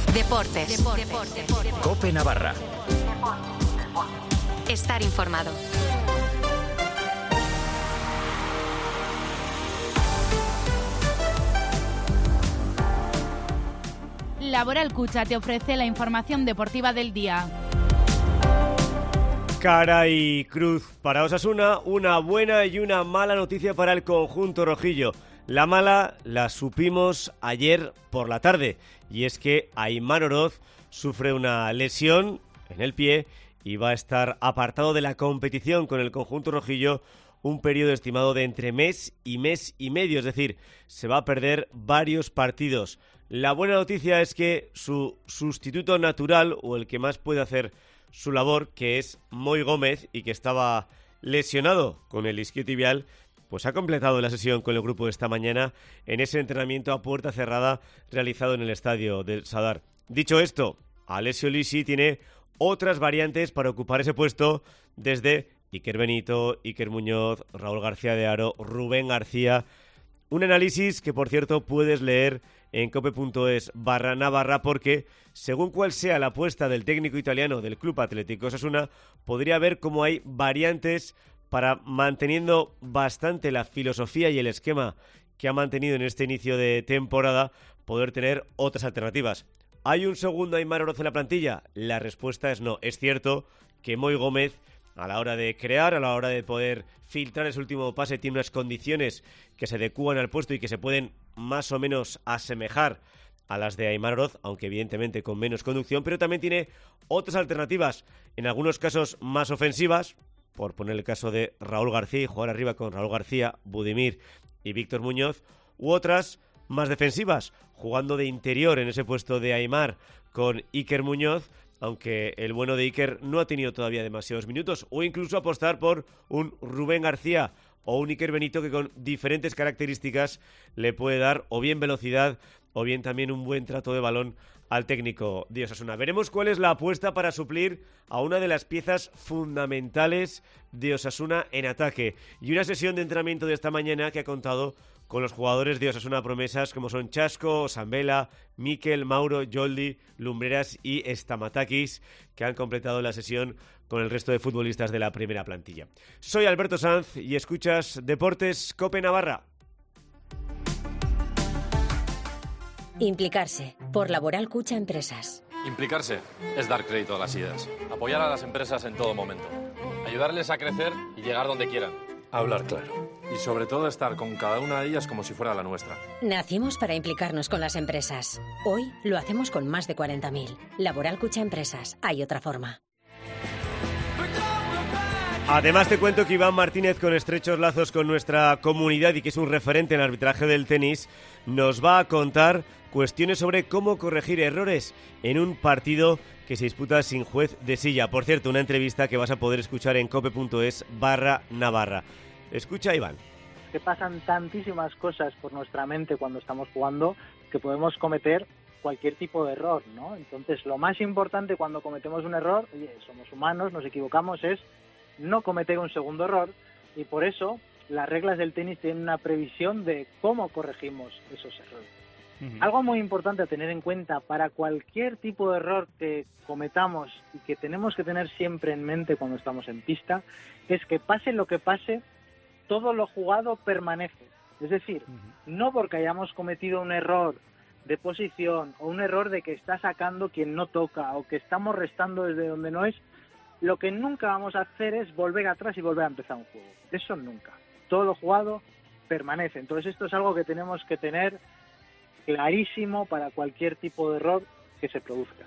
Deportes. COPE Navarra. Estar informado. Laboral Cucha te ofrece la información deportiva del día. Cara y cruz para Osasuna, una buena y una mala noticia para el conjunto rojillo. La mala la supimos ayer por la tarde, y es que Aimar Oroz sufre una lesión en el pie y va a estar apartado de la competición con el conjunto rojillo un periodo estimado de entre mes y medio, es decir, se va a perder varios partidos. La buena noticia es que su sustituto natural, o el que más puede hacer su labor, que es Moi Gómez, y que estaba lesionado con el isquiotibial, pues ha completado la sesión con el grupo esta mañana en ese entrenamiento a puerta cerrada realizado en el estadio del Sadar. Dicho esto, Alessio Lisi tiene otras variantes para ocupar ese puesto, desde Iker Benito, Iker Muñoz, Raúl García de Haro, Rubén García. Un análisis que, por cierto, puedes leer en cope.es/Navarra, porque según cuál sea la apuesta del técnico italiano del Club Atlético Osasuna, podría ver cómo hay variantes para, manteniendo bastante la filosofía y el esquema que ha mantenido en este inicio de temporada, poder tener otras alternativas. ¿Hay un segundo Aimar Oroz en la plantilla? La respuesta es no. Es cierto que Moi Gómez, a la hora de crear, a la hora de poder filtrar ese último pase, tiene unas condiciones que se adecúan al puesto y que se pueden más o menos asemejar a las de Aimar Oroz, aunque evidentemente con menos conducción, pero también tiene otras alternativas, en algunos casos más ofensivas, por poner el caso de Raúl García y jugar arriba con Raúl García, Budimir y Víctor Muñoz, u otras más defensivas, jugando de interior en ese puesto de Aimar con Iker Muñoz, aunque el bueno de Iker no ha tenido todavía demasiados minutos, o incluso apostar por un Rubén García o un Iker Benito que con diferentes características le puede dar o bien velocidad o bien también un buen trato de balón al técnico de Osasuna. Veremos cuál es la apuesta para suplir a una de las piezas fundamentales de Osasuna en ataque. Y una sesión de entrenamiento de esta mañana que ha contado con los jugadores de Osasuna promesas como son Chasco, Sambela, Mikel, Mauro, Joldi, Lumbreras y Stamatakis, que han completado la sesión con el resto de futbolistas de la primera plantilla. Soy Alberto Sanz y escuchas Deportes COPE Navarra. Implicarse, por Laboral Cucha Empresas. Implicarse es dar crédito a las ideas, apoyar a las empresas en todo momento, ayudarles a crecer y llegar donde quieran. Hablar claro. Y sobre todo estar con cada una de ellas como si fuera la nuestra. Nacimos para implicarnos con las empresas. Hoy lo hacemos con más de 40.000. Laboral Cucha Empresas. Hay otra forma. Además te cuento que Iván Martínez, con estrechos lazos con nuestra comunidad y que es un referente en arbitraje del tenis, nos va a contar cuestiones sobre cómo corregir errores en un partido que se disputa sin juez de silla. Por cierto, una entrevista que vas a poder escuchar en cope.es/Navarra. Escucha, Iván. Que pasan tantísimas cosas por nuestra mente cuando estamos jugando que podemos cometer cualquier tipo de error, ¿no? Entonces, lo más importante cuando cometemos un error, oye, somos humanos, nos equivocamos, es no cometer un segundo error, y por eso las reglas del tenis tienen una previsión de cómo corregimos esos errores. Algo muy importante a tener en cuenta para cualquier tipo de error que cometamos y que tenemos que tener siempre en mente cuando estamos en pista es que pase lo que pase, todo lo jugado permanece. Es decir, no porque hayamos cometido un error de posición o un error de que está sacando quien no toca o que estamos restando desde donde no es, lo que nunca vamos a hacer es volver atrás y volver a empezar un juego. Eso nunca. Todo lo jugado permanece. Entonces esto es algo que tenemos que tener clarísimo para cualquier tipo de error que se produzca.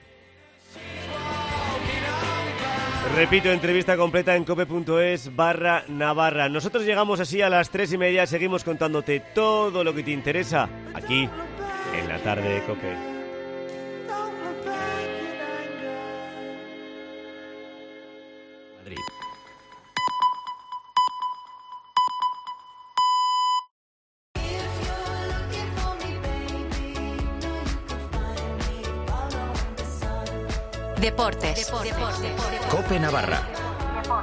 Repito, entrevista completa en cope.es/Navarra. Nosotros llegamos así a las 3:30, seguimos contándote todo lo que te interesa aquí en la tarde de COPE. Madrid. Deportes. COPE Navarra.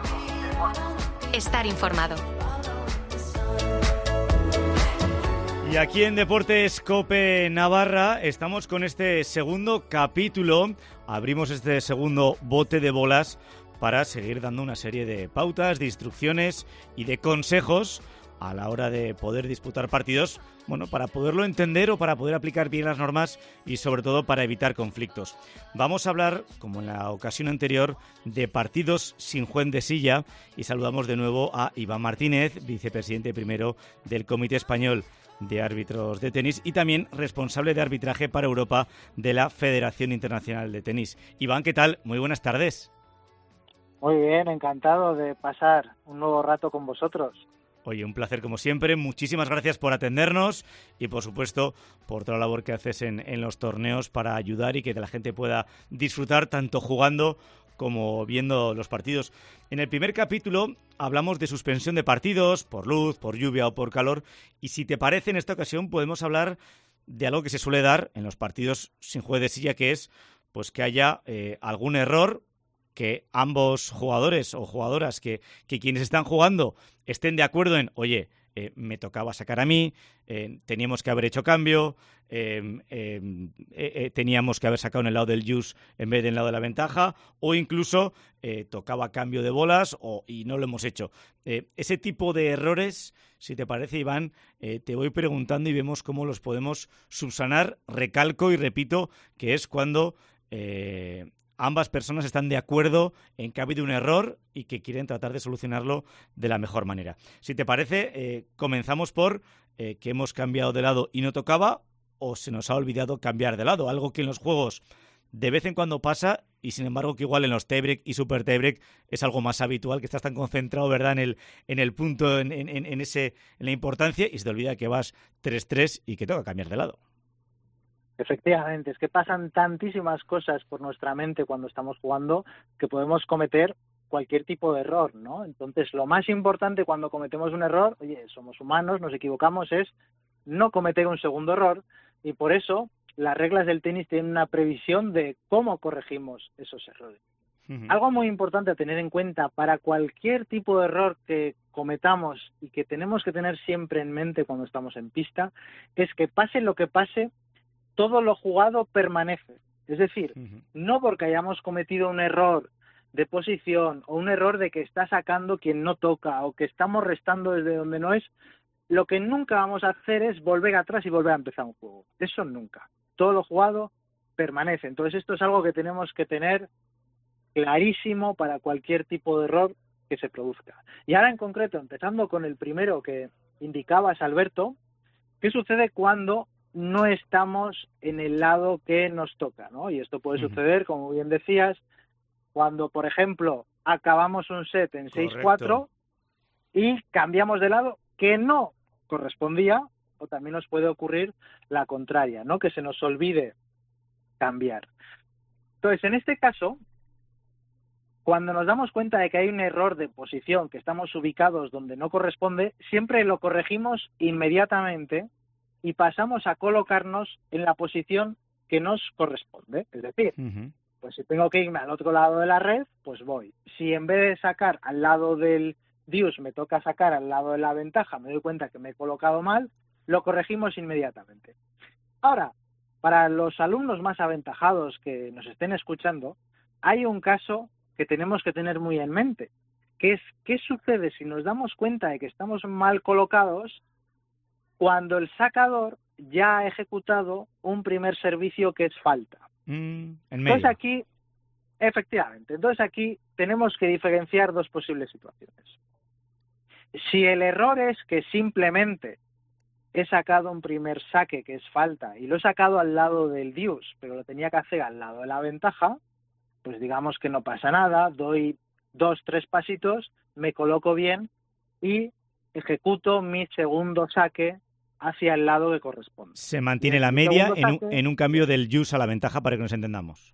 Estar informado. Y aquí en Deportes COPE Navarra estamos con este segundo capítulo. Abrimos este segundo bote de bolas para seguir dando una serie de pautas, de instrucciones y de consejos a la hora de poder disputar partidos, bueno, para poderlo entender o para poder aplicar bien las normas y sobre todo para evitar conflictos. Vamos a hablar, como en la ocasión anterior, de partidos sin juez de silla y saludamos de nuevo a Iván Martínez, vicepresidente primero del Comité Español de Árbitros de Tenis y también responsable de arbitraje para Europa de la Federación Internacional de Tenis. Iván, ¿qué tal? Muy buenas tardes. Muy bien, encantado de pasar un nuevo rato con vosotros. Oye, un placer como siempre. Muchísimas gracias por atendernos y, por supuesto, por toda la labor que haces en los torneos para ayudar y que la gente pueda disfrutar tanto jugando como viendo los partidos. En el primer capítulo hablamos de suspensión de partidos por luz, por lluvia o por calor y, si te parece, en esta ocasión podemos hablar de algo que se suele dar en los partidos sin juez de silla, que es pues que haya algún error, que ambos jugadores o jugadoras, que quienes están jugando estén de acuerdo en, oye, me tocaba sacar a mí, teníamos que haber hecho cambio, teníamos que haber sacado en el lado del juice en vez del lado de la ventaja, o incluso tocaba cambio de bolas y no lo hemos hecho. Ese tipo de errores, si te parece, Iván, te voy preguntando y vemos cómo los podemos subsanar. Recalco y repito que es cuando ambas personas están de acuerdo en que ha habido un error y que quieren tratar de solucionarlo de la mejor manera. Si te parece, comenzamos por que hemos cambiado de lado y no tocaba, o se nos ha olvidado cambiar de lado, algo que en los juegos de vez en cuando pasa y sin embargo que igual en los tiebreak y super tiebreak es algo más habitual, que estás tan concentrado, ¿verdad?, en el punto, en la importancia, y se te olvida que vas 3-3 y que toca cambiar de lado. Efectivamente, es que pasan tantísimas cosas por nuestra mente cuando estamos jugando que podemos cometer cualquier tipo de error, ¿no? Entonces, lo más importante cuando cometemos un error, oye, somos humanos, nos equivocamos, es no cometer un segundo error, y por eso las reglas del tenis tienen una previsión de cómo corregimos esos errores. Uh-huh. Algo muy importante a tener en cuenta para cualquier tipo de error que cometamos y que tenemos que tener siempre en mente cuando estamos en pista es que pase lo que pase, todo lo jugado permanece. Es decir, no porque hayamos cometido un error de posición o un error de que está sacando quien no toca o que estamos restando desde donde no es, lo que nunca vamos a hacer es volver atrás y volver a empezar un juego. Eso nunca. Todo lo jugado permanece. Entonces esto es algo que tenemos que tener clarísimo para cualquier tipo de error que se produzca. Y ahora en concreto, empezando con el primero que indicabas, Alberto, ¿qué sucede cuando no estamos en el lado que nos toca, ¿no? Y esto puede suceder, como bien decías, cuando, por ejemplo, acabamos un set en 6-4 y cambiamos de lado que no correspondía, o también nos puede ocurrir la contraria, ¿no?, que se nos olvide cambiar. Entonces, en este caso, cuando nos damos cuenta de que hay un error de posición, que estamos ubicados donde no corresponde, siempre lo corregimos inmediatamente y pasamos a colocarnos en la posición que nos corresponde. Es decir, pues si tengo que irme al otro lado de la red, pues voy. Si en vez de sacar al lado del deuce me toca sacar al lado de la ventaja, me doy cuenta que me he colocado mal, lo corregimos inmediatamente. Ahora, para los alumnos más aventajados que nos estén escuchando, hay un caso que tenemos que tener muy en mente, que es ¿qué sucede si nos damos cuenta de que estamos mal colocados cuando el sacador ya ha ejecutado un primer servicio que es falta? Entonces aquí, efectivamente, tenemos que diferenciar dos posibles situaciones. Si el error es que simplemente he sacado un primer saque que es falta y lo he sacado al lado del deuce, pero lo tenía que hacer al lado de la ventaja, pues digamos que no pasa nada, doy 2-3 pasitos, me coloco bien y ejecuto mi segundo saque hacia el lado que corresponde. Se mantiene la media en un cambio del juice a la ventaja, para que nos entendamos.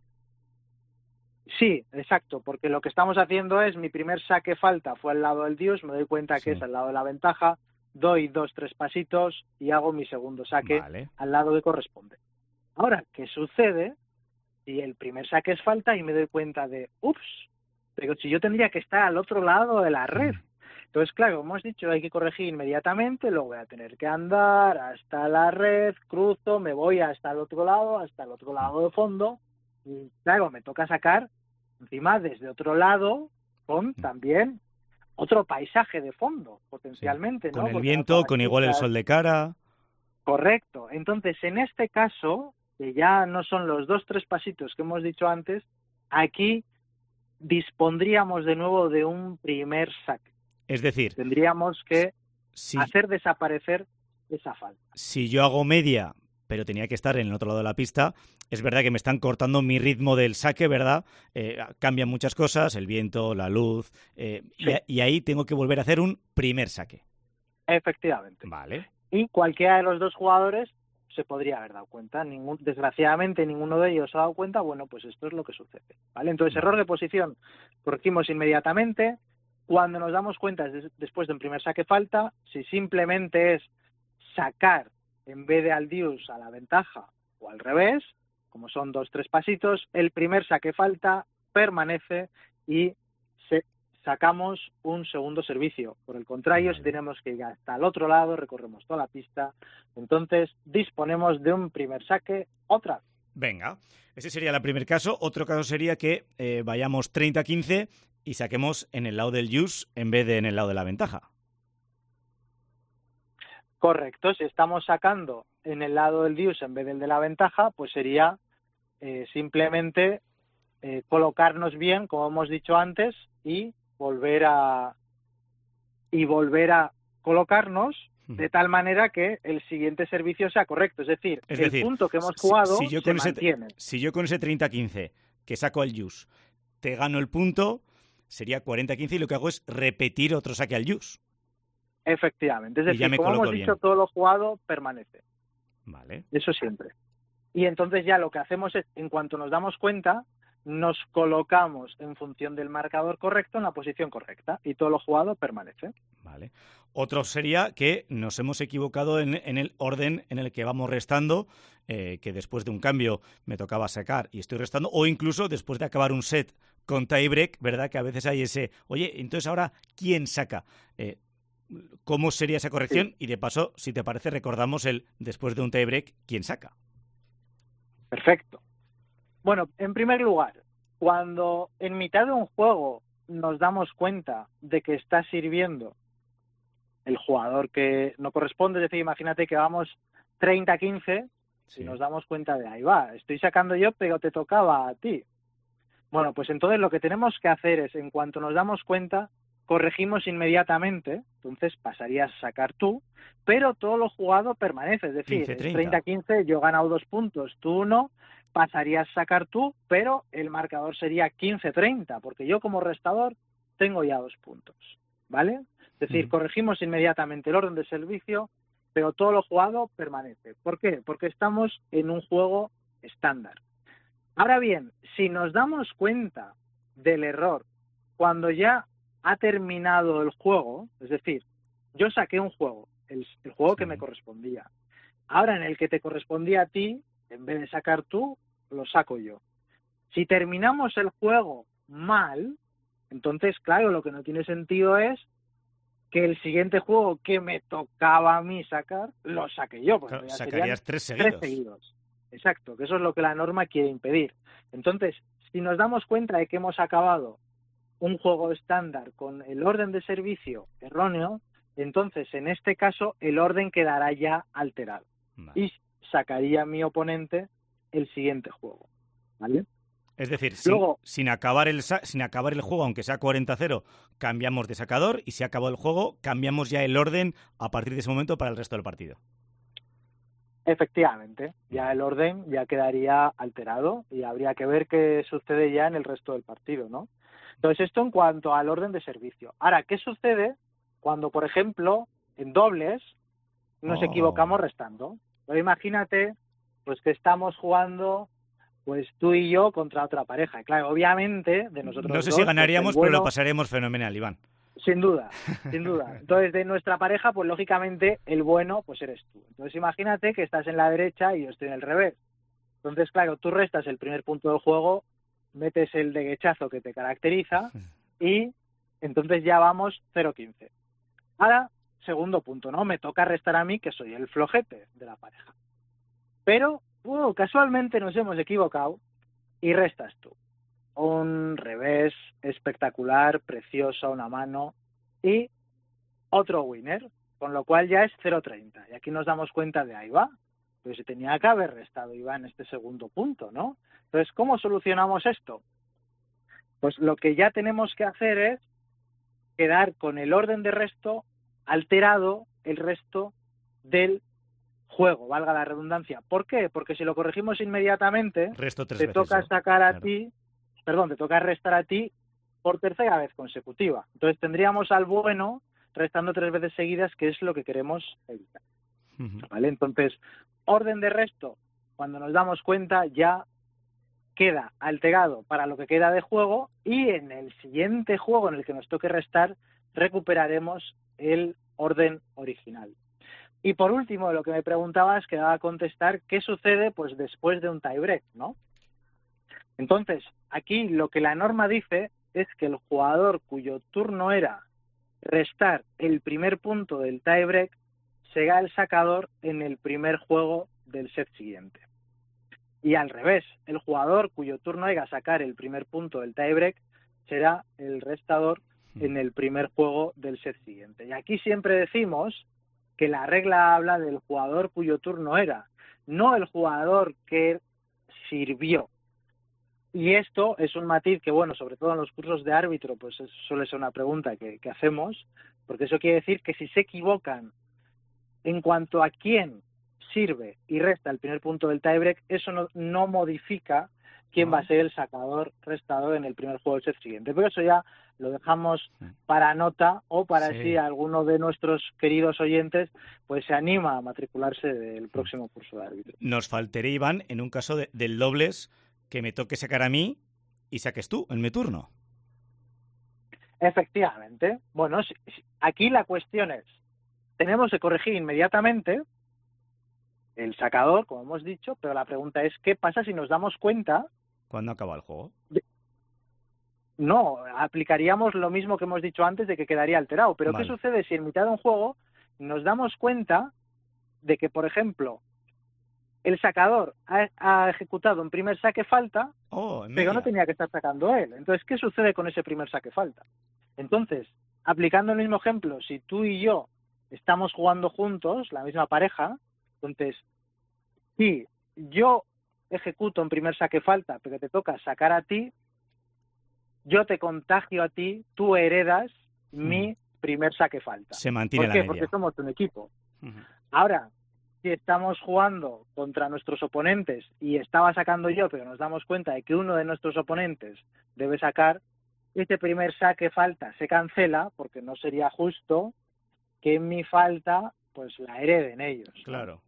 Sí, exacto, porque lo que estamos haciendo es, mi primer saque falta fue al lado del deuce, me doy cuenta que es al lado de la ventaja, doy 2-3 pasitos y hago mi segundo saque al lado que corresponde. Ahora, ¿qué sucede si el primer saque es falta y me doy cuenta de, pero si yo tendría que estar al otro lado de la red? Entonces, claro, como hemos dicho, hay que corregir inmediatamente, luego voy a tener que andar hasta la red, cruzo, me voy hasta el otro lado de fondo, y claro, me toca sacar encima desde otro lado con también otro paisaje de fondo, potencialmente, con ¿no? el Porque viento, las con igual el sol de cara. Correcto. Entonces, en este caso, que ya no son los 2-3 pasitos que hemos dicho antes, aquí dispondríamos de nuevo de un primer saque. Es decir, Tendríamos que si, hacer desaparecer esa falta. si yo hago media, pero tenía que estar en el otro lado de la pista, es verdad que me están cortando mi ritmo del saque, ¿verdad? Cambian muchas cosas, el viento, la luz, Sí. y ahí tengo que volver a hacer un primer saque. Efectivamente. Vale. Y cualquiera de los dos jugadores se podría haber dado cuenta. Desgraciadamente ninguno de ellos se ha dado cuenta. Bueno, pues esto es lo que sucede, ¿vale? Entonces, error de posición, corregimos inmediatamente. Cuando nos damos cuenta después de un primer saque falta, si simplemente es sacar en vez de al deuce a la ventaja o al revés, como son 2-3 pasitos, el primer saque falta permanece y sacamos un segundo servicio. Por el contrario, si tenemos que ir hasta el otro lado, recorremos toda la pista, entonces disponemos de un primer saque otra vez. Venga, ese sería el primer caso. Otro caso sería que vayamos 30-15 y saquemos en el lado del deuce en vez de en el lado de la ventaja. Correcto, si estamos sacando en el lado del deuce en vez del de la ventaja, pues sería simplemente colocarnos bien, como hemos dicho antes, y volver a colocarnos de tal manera que el siguiente servicio sea correcto. Es decir, el punto que hemos jugado se mantiene. Si yo con ese 30-15 que saco al deuce te gano el punto, sería 40-15 y lo que hago es repetir otro saque al deuce. Efectivamente. Es decir, como hemos dicho, todo lo jugado permanece. Vale. Eso siempre. Y entonces ya lo que hacemos es, en cuanto nos damos cuenta, nos colocamos en función del marcador correcto en la posición correcta y todo lo jugado permanece. Vale. Otro sería que nos hemos equivocado en el orden en el que vamos restando, que después de un cambio me tocaba sacar y estoy restando, o incluso después de acabar un set con tiebreak, ¿verdad? Que a veces hay ese, oye, entonces ahora, ¿quién saca? ¿Cómo sería esa corrección? Sí. Y de paso, si te parece, recordamos el después de un tiebreak, ¿quién saca? Perfecto. Bueno, en primer lugar, cuando en mitad de un juego nos damos cuenta de que está sirviendo el jugador que no corresponde, es decir, imagínate que vamos 30-15 y nos damos cuenta de ahí va, estoy sacando yo, pero te tocaba a ti. Bueno, pues entonces lo que tenemos que hacer es, en cuanto nos damos cuenta, corregimos inmediatamente, entonces pasarías a sacar tú, pero todo lo jugado permanece, es decir, 30-15 yo he ganado 2 puntos, tú 1, pasarías a sacar tú, pero el marcador sería 15-30, porque yo como restador tengo ya 2 puntos, ¿vale? Es decir, corregimos inmediatamente el orden de servicio, pero todo lo jugado permanece. ¿Por qué? Porque estamos en un juego estándar. Ahora bien, si nos damos cuenta del error cuando ya ha terminado el juego, es decir, yo saqué un juego, el juego que me correspondía. Ahora en el que te correspondía a ti, en vez de sacar tú, lo saco yo. Si terminamos el juego mal, entonces, claro, lo que no tiene sentido es que el siguiente juego que me tocaba a mí sacar, lo saqué yo. Porque claro, sacarías 3 seguidos. Exacto, que eso es lo que la norma quiere impedir. Entonces, si nos damos cuenta de que hemos acabado un juego estándar con el orden de servicio erróneo, entonces en este caso el orden quedará ya alterado. Vale. Y sacaría mi oponente el siguiente juego, ¿vale? Es decir, luego, sin acabar el juego, aunque sea 40-0, cambiamos de sacador, y si acabó el juego, cambiamos ya el orden a partir de ese momento para el resto del partido. Efectivamente, ya el orden ya quedaría alterado y habría que ver qué sucede ya en el resto del partido, ¿no? Entonces, esto en cuanto al orden de servicio. Ahora, ¿qué sucede cuando, por ejemplo, en dobles nos equivocamos restando? Pero imagínate, pues que estamos jugando, pues tú y yo contra otra pareja. Claro, obviamente, de nosotros no sé dos, si ganaríamos, pues, pero lo pasaremos fenomenal, Iván. Sin duda, sin duda. Entonces, de nuestra pareja, pues lógicamente, el bueno, pues eres tú. Entonces, imagínate que estás en la derecha y yo estoy en el revés. Entonces, claro, tú restas el primer punto del juego, metes el derechazo que te caracteriza y entonces ya vamos 0-15. Ahora, segundo punto, ¿no? Me toca restar a mí, que soy el flojete de la pareja. Pero, casualmente nos hemos equivocado y restas tú. Un revés espectacular, precioso, una mano y otro winner, con lo cual ya es 0,30. Y aquí nos damos cuenta de ahí va. Pero se tenía que haber restado IVA en este segundo punto, ¿no? Entonces, ¿cómo solucionamos esto? Pues lo que ya tenemos que hacer es quedar con el orden de resto alterado el resto del juego, valga la redundancia. ¿Por qué? Porque si lo corregimos inmediatamente, te toca sacar a ti, te toca restar a ti por tercera vez consecutiva. Entonces tendríamos al bueno restando 3 veces seguidas, que es lo que queremos evitar. ¿Vale? Entonces, orden de resto, cuando nos damos cuenta, ya queda alterado para lo que queda de juego, y en el siguiente juego en el que nos toque restar, recuperaremos el orden original. Y por último, lo que me preguntabas, quedaba contestar qué sucede pues después de un tiebreak, ¿no? Entonces, aquí lo que la norma dice es que el jugador cuyo turno era restar el primer punto del tiebreak será el sacador en el primer juego del set siguiente. Y al revés, el jugador cuyo turno era sacar el primer punto del tiebreak será el restador en el primer juego del set siguiente. Y aquí siempre decimos que la regla habla del jugador cuyo turno era, no el jugador que sirvió. Y esto es un matiz que, bueno, sobre todo en los cursos de árbitro, pues suele ser una pregunta que hacemos, porque eso quiere decir que si se equivocan en cuanto a quién sirve y resta el primer punto del tiebreak, eso no modifica quién va a ser el sacador restador en el primer juego del set siguiente. Pero eso ya lo dejamos para nota, o para si alguno de nuestros queridos oyentes pues se anima a matricularse del próximo curso de árbitro. Nos faltaría, Iván, en un caso del dobles, que me toque sacar a mí y saques tú en mi turno. Efectivamente. Bueno, aquí la cuestión es, tenemos que corregir inmediatamente el sacador, como hemos dicho, pero la pregunta es, ¿qué pasa si nos damos cuenta? ¿Cuándo acaba el juego? No, aplicaríamos lo mismo que hemos dicho antes, de que quedaría alterado. Pero vale. ¿Qué sucede si en mitad de un juego nos damos cuenta de que, por ejemplo, el sacador ha ejecutado un primer saque falta, pero no tenía que estar sacando él? Entonces, ¿qué sucede con ese primer saque falta? Entonces, aplicando el mismo ejemplo, si tú y yo estamos jugando juntos, la misma pareja, entonces, si yo ejecuto un primer saque falta, pero te toca sacar a ti, yo te contagio a ti, tú heredas mi primer saque falta. Se mantiene la media. ¿Por qué? Porque somos un equipo. Ahora, si estamos jugando contra nuestros oponentes y estaba sacando yo, pero nos damos cuenta de que uno de nuestros oponentes debe sacar, este primer saque falta se cancela, porque no sería justo que mi falta pues la hereden ellos. Claro.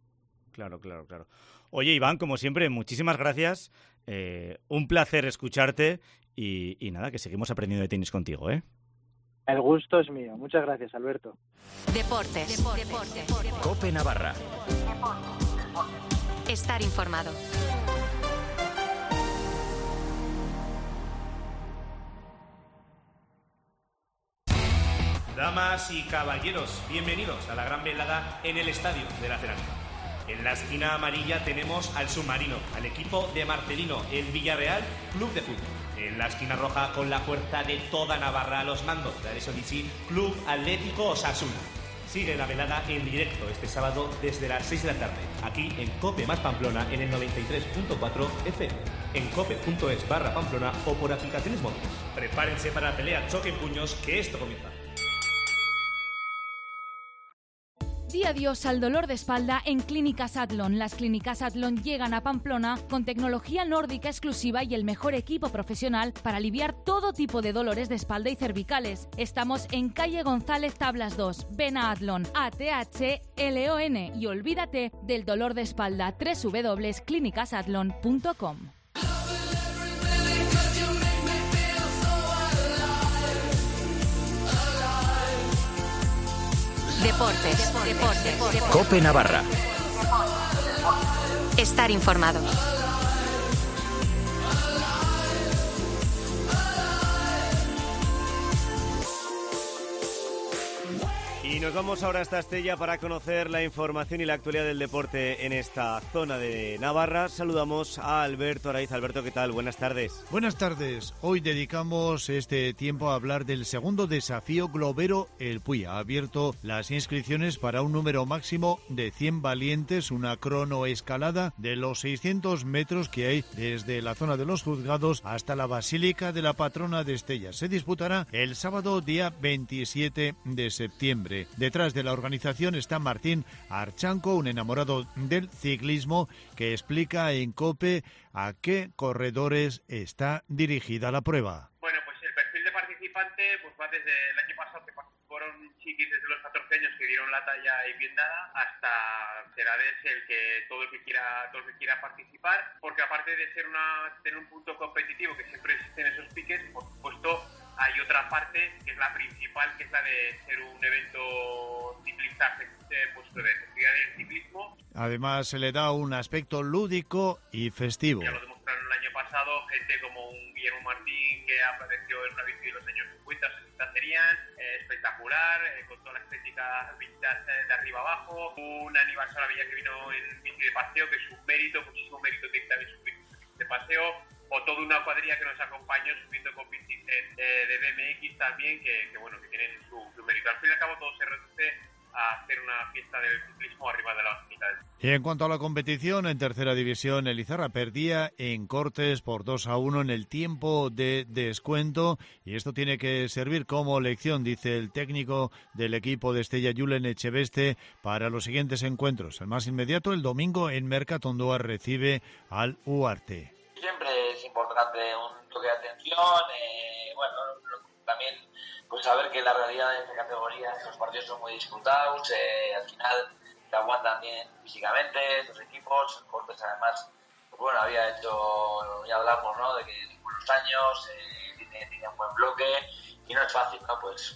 Oye, Iván, como siempre, muchísimas gracias. Un placer escucharte y nada, que seguimos aprendiendo de tenis contigo, ¿eh? El gusto es mío. Muchas gracias, Alberto. Deportes. COPE Navarra. Estar informado. Damas y caballeros, bienvenidos a la gran velada en el Estadio de la Cerámica. En la esquina amarilla tenemos al Submarino, al equipo de Marcelino, el Villarreal Club de Fútbol. En la esquina roja, con la fuerza de toda Navarra a los mandos, de Aresolici, Club Atlético Osasuna. Sigue la velada en directo este sábado desde las 6 de la tarde, aquí en COPE más Pamplona en el 93.4 FM, en cope.es/Pamplona o por aplicaciones móviles. Prepárense para la pelea choque en puños, que esto comienza. Di adiós al dolor de espalda en Clínicas Atlon. Las Clínicas Atlon llegan a Pamplona con tecnología nórdica exclusiva y el mejor equipo profesional para aliviar todo tipo de dolores de espalda y cervicales. Estamos en calle González Tablas 2. Ven a Atlon, ATHLON, y olvídate del dolor de espalda. www.clinicasatlon.com. Deportes. COPE Navarra. Estar informado. Y nos vamos ahora hasta Estella para conocer la información y la actualidad del deporte en esta zona de Navarra. Saludamos a Alberto Araiz. Alberto, ¿qué tal? Buenas tardes. Buenas tardes. Hoy dedicamos este tiempo a hablar del segundo desafío globero El Puy. Ha abierto las inscripciones para un número máximo de 100 valientes, una cronoescalada de los 600 metros que hay desde la zona de los juzgados hasta la Basílica de la Patrona de Estella. Se disputará el sábado día 27 de septiembre. Detrás de la organización está Martín Archanco, un enamorado del ciclismo, que explica en COPE a qué corredores está dirigida la prueba. Bueno, pues el perfil de participante pues va desde el año pasado, que participaron chiquis desde los 14 años que dieron la talla y bien dada, hasta edades todo el que quiera participar, porque aparte de tener un punto competitivo, que siempre existen esos piques, por supuesto hay otra parte que es la principal, que es la de ser un evento ciclista, pues de festividad del ciclismo. Además se le da un aspecto lúdico y festivo. Ya lo demostraron el año pasado gente como un Guillermo Martín, que apareció en una bici de los años 50 o 60 serían, espectacular, con toda la estética vintage de arriba abajo. Un Aníbal Solavilla que vino en bici de paseo, que es un mérito, muchísimo mérito que también su bici de paseo, o toda una cuadrilla que nos acompañó subiendo con bicis de BMX también, que tienen su mérito. Al fin y al cabo todo se reduce a hacer una fiesta del ciclismo arriba de la mitad. Y en cuanto a la competición, en tercera división, el Izarra perdía en cortes por 2-1 en el tiempo de descuento, y esto tiene que servir como lección, dice el técnico del equipo de Estella, Julen Echeveste, para los siguientes encuentros. El más inmediato, el domingo en Mercatondoa, recibe al Uarte. Siempre es importante un toque de atención, también pues saber que la realidad de esta categoría, los partidos son muy disputados, al final te aguantan bien físicamente estos equipos. Cortes además, pues había hecho, ya hablamos, ¿no?, de que en buenos años tiene un buen bloque y no es fácil, ¿no?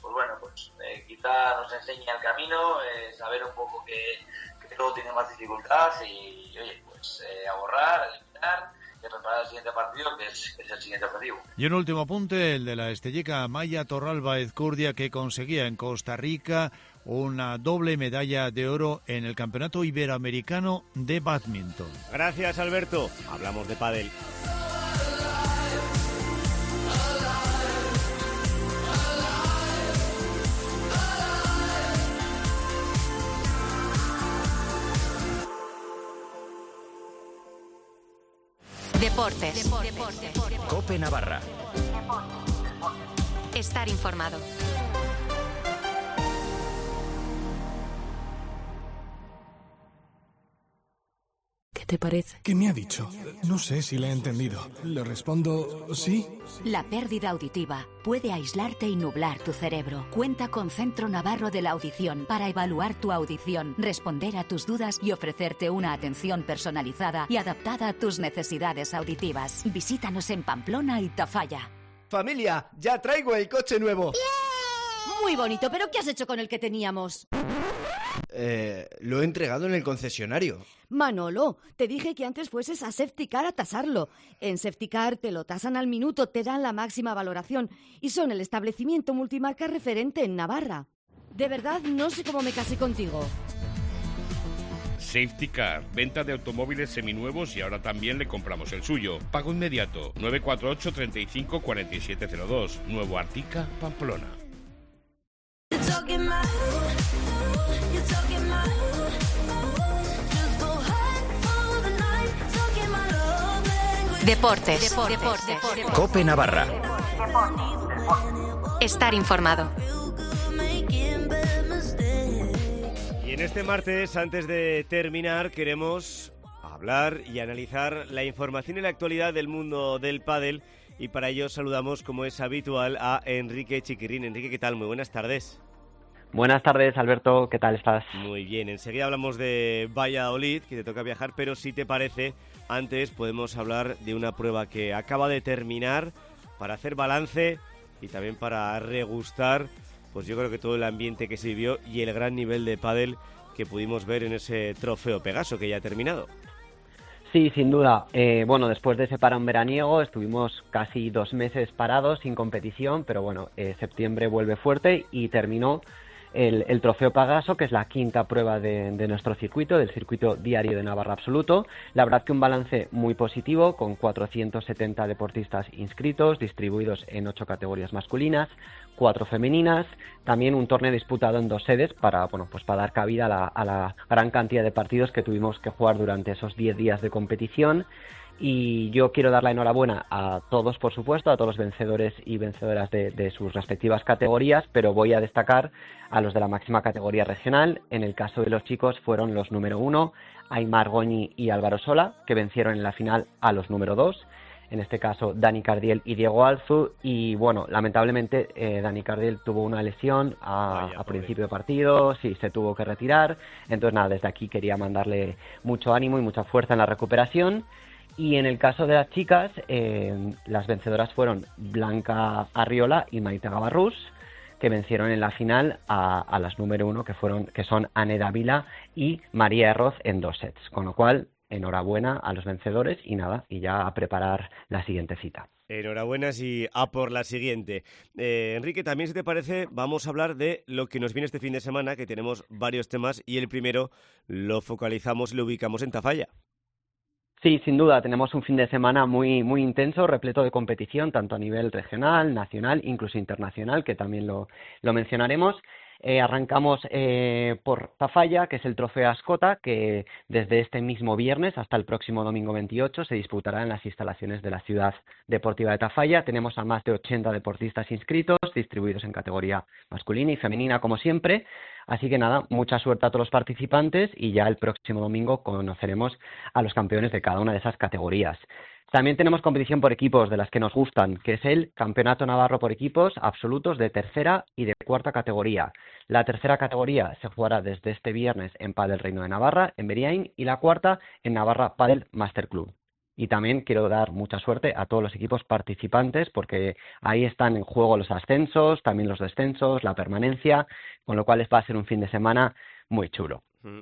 Quizá nos enseña el camino, saber un poco que todo tiene más dificultad y ahorrar, eliminar, y preparar el siguiente partido, que es el siguiente objetivo. Y un último apunte, el de la estelleca Maya Torralba Ezcurdia, que conseguía en Costa Rica una doble medalla de oro en el Campeonato Iberoamericano de Bádminton. Gracias, Alberto. Hablamos de pádel. Deportes. COPE Navarra. Estar informado. ¿Qué te parece? ¿Qué me ha dicho? No sé si le he entendido. ¿Le respondo sí? La pérdida auditiva puede aislarte y nublar tu cerebro. Cuenta con Centro Navarro de la Audición para evaluar tu audición, responder a tus dudas y ofrecerte una atención personalizada y adaptada a tus necesidades auditivas. Visítanos en Pamplona y Tafalla. Familia, ya traigo el coche nuevo. ¡Bien! Muy bonito, pero ¿qué has hecho con el que teníamos? Lo he entregado en el concesionario. Manolo, te dije que antes fueses a Safetycar a tasarlo. En Safetycar te lo tasan al minuto, te dan la máxima valoración y son el establecimiento multimarca referente en Navarra. De verdad, no sé cómo me casé contigo. Safetycar, venta de automóviles seminuevos y ahora también le compramos el suyo. Pago inmediato, 948 35 4702, Nuevo Artica, Pamplona. Deportes. COPE Navarra. Estar informado. Y en este martes, antes de terminar, queremos hablar y analizar la información y la actualidad del mundo del pádel, y para ello saludamos, como es habitual, a Enrique Chiquirín. Enrique, ¿qué tal? Muy buenas tardes. Buenas tardes, Alberto, ¿qué tal estás? Muy bien, enseguida hablamos de Valladolid, que te toca viajar, pero si te parece, antes podemos hablar de una prueba que acaba de terminar, para hacer balance y también para regustar, pues yo creo que todo el ambiente que se vivió y el gran nivel de pádel que pudimos ver en ese trofeo Pegaso, que ya ha terminado. Sí, sin duda. Después de ese parón veraniego estuvimos casi 2 meses parados sin competición, pero septiembre vuelve fuerte y terminó el Trofeo Pagaso, que es la quinta prueba de nuestro circuito, del circuito diario de Navarra Absoluto. La verdad que un balance muy positivo, con 470 deportistas inscritos, distribuidos en 8 categorías masculinas, 4 femeninas, también un torneo disputado en 2 sedes para dar cabida a la gran cantidad de partidos que tuvimos que jugar durante esos 10 días de competición. Y yo quiero dar la enhorabuena a todos, por supuesto, a todos los vencedores y vencedoras de sus respectivas categorías, pero voy a destacar a los de la máxima categoría regional. En el caso de los chicos fueron los número 1, Aimar Goñi y Álvaro Sola, que vencieron en la final a los número 2. En este caso, Dani Cardiel y Diego Alzu. Y bueno, lamentablemente Dani Cardiel tuvo una lesión a principio de partido, sí, se tuvo que retirar. Entonces nada, desde aquí quería mandarle mucho ánimo y mucha fuerza en la recuperación. Y en el caso de las chicas, las vencedoras fueron Blanca Arriola y Maite Gavarrús, que vencieron en la final a las número 1, que son Ane Dávila y María Herroz en 2 sets. Con lo cual, enhorabuena a los vencedores y nada, y ya a preparar la siguiente cita. Enhorabuena y a por la siguiente. Enrique, también si te parece, vamos a hablar de lo que nos viene este fin de semana, que tenemos varios temas y el primero lo focalizamos y lo ubicamos en Tafalla. Sí, sin duda, tenemos un fin de semana muy intenso, repleto de competición, tanto a nivel regional, nacional, incluso internacional, que también lo mencionaremos. Arrancamos por Tafalla, que es el Trofeo Ascota, que desde este mismo viernes hasta el próximo domingo 28 se disputará en las instalaciones de la Ciudad Deportiva de Tafalla. Tenemos a más de 80 deportistas inscritos, distribuidos en categoría masculina y femenina, como siempre. Así que nada, mucha suerte a todos los participantes y ya el próximo domingo conoceremos a los campeones de cada una de esas categorías. También tenemos competición por equipos de las que nos gustan, que es el Campeonato Navarro por equipos absolutos de tercera y de cuarta categoría. La tercera categoría se jugará desde este viernes en Padel Reino de Navarra, en Beriaín, y la cuarta en Navarra Padel Master Club. Y también quiero dar mucha suerte a todos los equipos participantes, porque ahí están en juego los ascensos, también los descensos, la permanencia, con lo cual va a ser un fin de semana muy chulo.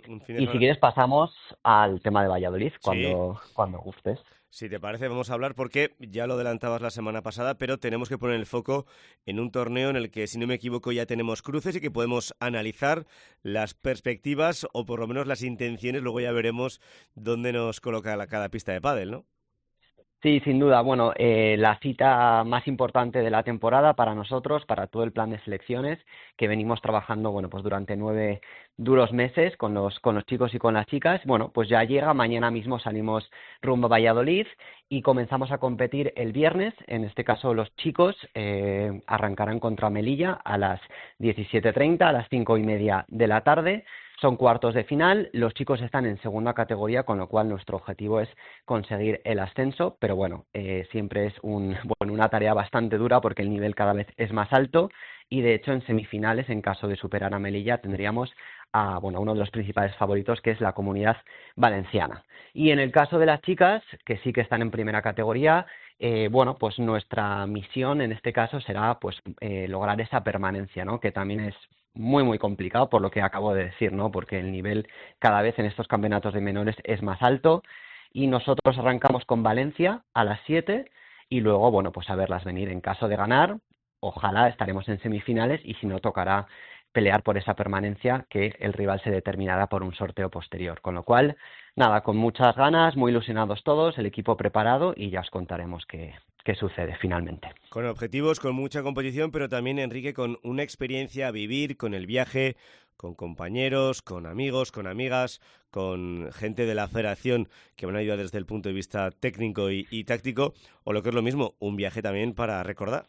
Y si quieres pasamos al tema de Valladolid, cuando gustes. Si te parece, vamos a hablar porque ya lo adelantabas la semana pasada, pero tenemos que poner el foco en un torneo en el que, si no me equivoco, ya tenemos cruces y que podemos analizar las perspectivas o por lo menos las intenciones. Luego ya veremos dónde nos coloca cada pista de pádel, ¿no? Sí, sin duda. Bueno, la cita más importante de la temporada para nosotros, para todo el plan de selecciones, que venimos trabajando, pues durante 9 duros meses con los chicos y con las chicas. Bueno, pues ya llega, mañana mismo salimos rumbo a Valladolid y comenzamos a competir el viernes. En este caso, los chicos arrancarán contra Melilla a las 17:30, a las 5:30 de la tarde. Son cuartos de final, los chicos están en segunda categoría, con lo cual nuestro objetivo es conseguir el ascenso, pero bueno, siempre es una tarea bastante dura porque el nivel cada vez es más alto y de hecho en semifinales, en caso de superar a Melilla, tendríamos a uno de los principales favoritos, que es la Comunidad Valenciana. Y en el caso de las chicas, que sí que están en primera categoría, pues nuestra misión en este caso será lograr esa permanencia, ¿no? Que también es muy complicado por lo que acabo de decir, ¿no? Porque el nivel cada vez en estos campeonatos de menores es más alto y nosotros arrancamos con Valencia a las 7 y luego, pues a verlas venir. En caso de ganar, ojalá estaremos en semifinales y si no, tocará pelear por esa permanencia, que el rival se determinará por un sorteo posterior. Con lo cual, nada, con muchas ganas, muy ilusionados todos, el equipo preparado y ya os contaremos qué sucede finalmente. Con objetivos, con mucha competición, pero también, Enrique, con una experiencia a vivir, con el viaje, con compañeros, con amigos, con amigas, con gente de la federación que van a ayudar desde el punto de vista técnico y táctico, o lo que es lo mismo, un viaje también para recordar.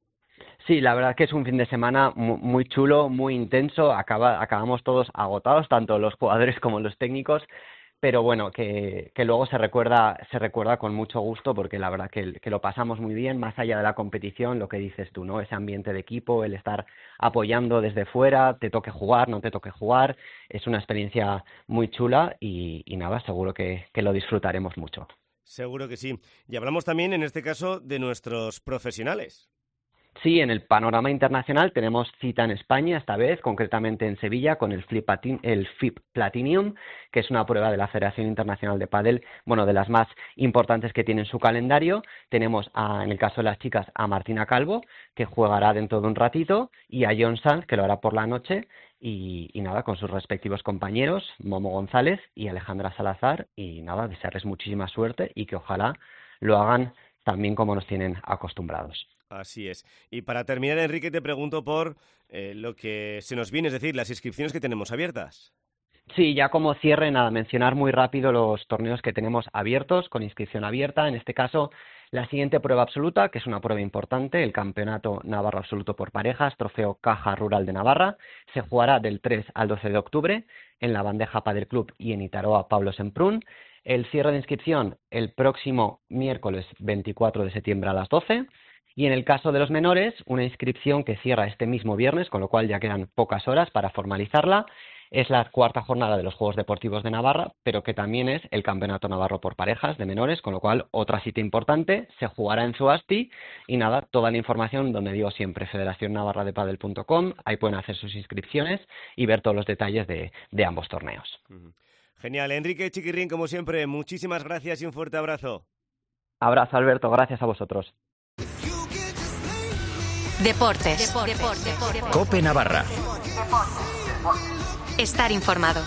Sí, la verdad que es un fin de semana muy chulo, muy intenso. Acabamos todos agotados, tanto los jugadores como los técnicos, pero bueno, que luego se recuerda con mucho gusto, porque la verdad que lo pasamos muy bien, más allá de la competición, lo que dices tú, ¿no? Ese ambiente de equipo, el estar apoyando desde fuera, te toque jugar, no te toque jugar, es una experiencia muy chula y nada, seguro que lo disfrutaremos mucho. Seguro que sí. Y hablamos también, en este caso, de nuestros profesionales. Sí, en el panorama internacional tenemos cita en España, esta vez, concretamente en Sevilla, con el FIP Platinum, que es una prueba de la Federación Internacional de Pádel, de las más importantes que tiene en su calendario. Tenemos, en el caso de las chicas, a Martina Calvo, que jugará dentro de un ratito, y a John Sanz, que lo hará por la noche. y nada, con sus respectivos compañeros, Momo González y Alejandra Salazar, y nada, desearles muchísima suerte y que ojalá lo hagan también como nos tienen acostumbrados. Así es. Y para terminar, Enrique, te pregunto por lo que se nos viene, es decir, las inscripciones que tenemos abiertas. Sí, ya como cierre, nada, mencionar muy rápido los torneos que tenemos abiertos, con inscripción abierta. En este caso, la siguiente prueba absoluta, que es una prueba importante, el Campeonato Navarro Absoluto por Parejas, Trofeo Caja Rural de Navarra, se jugará del 3 al 12 de octubre en la Bandeja Padel Club y en Itaroa Pablo Semprún. El cierre de inscripción el próximo miércoles 24 de septiembre a las 12. Y en el caso de los menores, una inscripción que cierra este mismo viernes, con lo cual ya quedan pocas horas para formalizarla. Es la cuarta jornada de los Juegos Deportivos de Navarra, pero que también es el Campeonato Navarro por Parejas de menores, con lo cual otra cita importante, se jugará en Zuasti y nada, toda la información donde digo siempre, federacionnavarradepadel.com, ahí pueden hacer sus inscripciones y ver todos los detalles de ambos torneos. Genial, Enrique Chiquirrín, como siempre, muchísimas gracias y un fuerte abrazo. Abrazo, Alberto, gracias a vosotros. Deportes. COPE Navarra. Estar informado.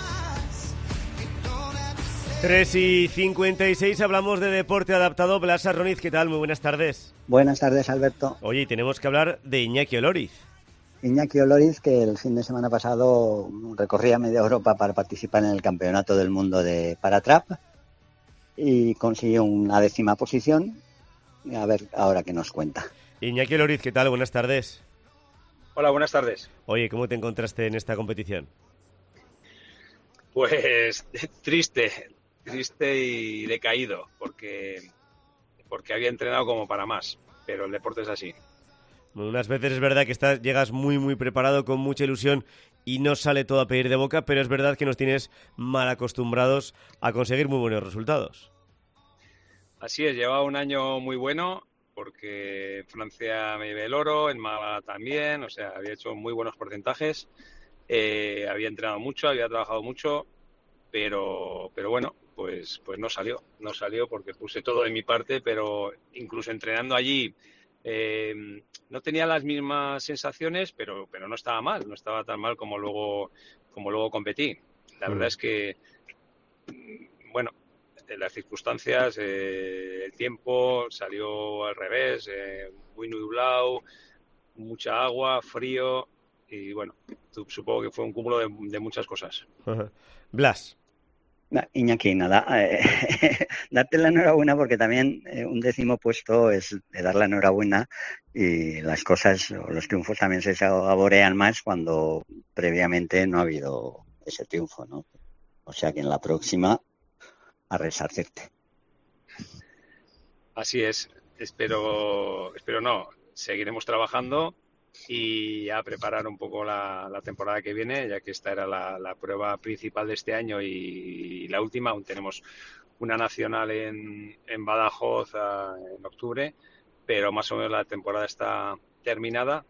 3:56, hablamos de deporte adaptado. Blas Arroniz, ¿qué tal? Muy buenas tardes. Buenas tardes, Alberto. Oye, tenemos que hablar de Iñaki Oloriz. Iñaki Oloriz, que el fin de semana pasado recorría media Europa para participar en el Campeonato del Mundo de Paratrap y consiguió una 10ª posición. A ver ahora qué nos cuenta. Iñaki Oloriz, ¿qué tal? Buenas tardes. Hola, buenas tardes. Oye, ¿cómo te encontraste en esta competición? Pues triste y decaído, porque había entrenado como para más, pero el deporte es así. Unas veces es verdad que llegas muy preparado, con mucha ilusión y no sale todo a pedir de boca, pero es verdad que nos tienes mal acostumbrados a conseguir muy buenos resultados. Así es, llevaba un año muy bueno, porque en Francia me llevé el oro, en Málaga también, o sea, había hecho muy buenos porcentajes. Había entrenado mucho, había trabajado mucho, pero bueno, pues no salió porque puse todo de mi parte, pero incluso entrenando allí no tenía las mismas sensaciones, pero no estaba mal, no estaba tan mal como luego competí. La verdad es que, bueno, las circunstancias, el tiempo salió al revés, muy nublado, mucha agua, frío. Y bueno, supongo que fue un cúmulo de muchas cosas. Blas. Iñaki, nada, darte la enhorabuena porque también un 10º puesto es de dar la enhorabuena y las cosas o los triunfos también se saborean más cuando previamente no ha habido ese triunfo, ¿no? O sea que en la próxima a resarcirte. Así es, espero no, seguiremos trabajando y a preparar un poco la temporada que viene, ya que esta era la prueba principal de este año y la última. Aún tenemos una nacional en Badajoz en octubre, pero más o menos la temporada está terminada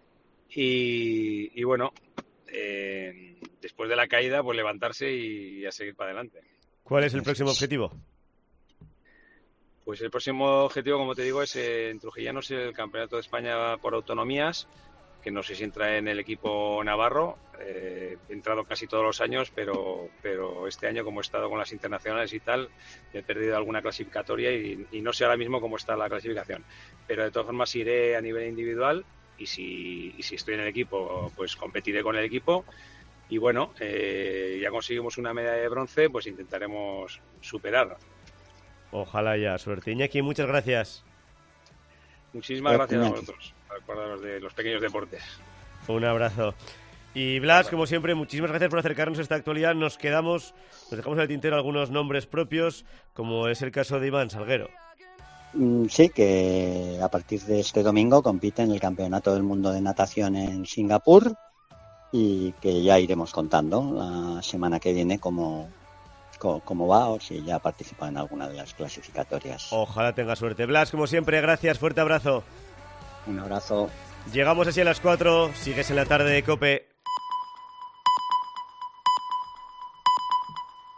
y bueno, después de la caída, pues levantarse y a seguir para adelante. ¿Cuál es el próximo objetivo? Pues el próximo objetivo, como te digo, es en Trujillanos el Campeonato de España por autonomías, que no sé si entra en el equipo navarro. He entrado casi todos los años, pero este año, como he estado con las internacionales y tal, he perdido alguna clasificatoria y no sé ahora mismo cómo está la clasificación. Pero de todas formas iré a nivel individual y si estoy en el equipo, pues competiré con el equipo. Y bueno, ya conseguimos una medalla de bronce, pues intentaremos superarla. Ojalá ya, suerte. Iñaki, muchas gracias. Muchísimas gracias a vosotros, por acordaros de los pequeños deportes. Un abrazo. Y Blas, como siempre, muchísimas gracias por acercarnos a esta actualidad. Nos dejamos en el tintero algunos nombres propios, como es el caso de Iván Salguero. Sí, que a partir de este domingo compite en el Campeonato del Mundo de Natación en Singapur y que ya iremos contando la semana que viene cómo va o si ya participa en alguna de las clasificatorias. Ojalá tenga suerte. Blas, como siempre, gracias, fuerte abrazo. Un abrazo. Llegamos así a las 4, sigues en la tarde de COPE.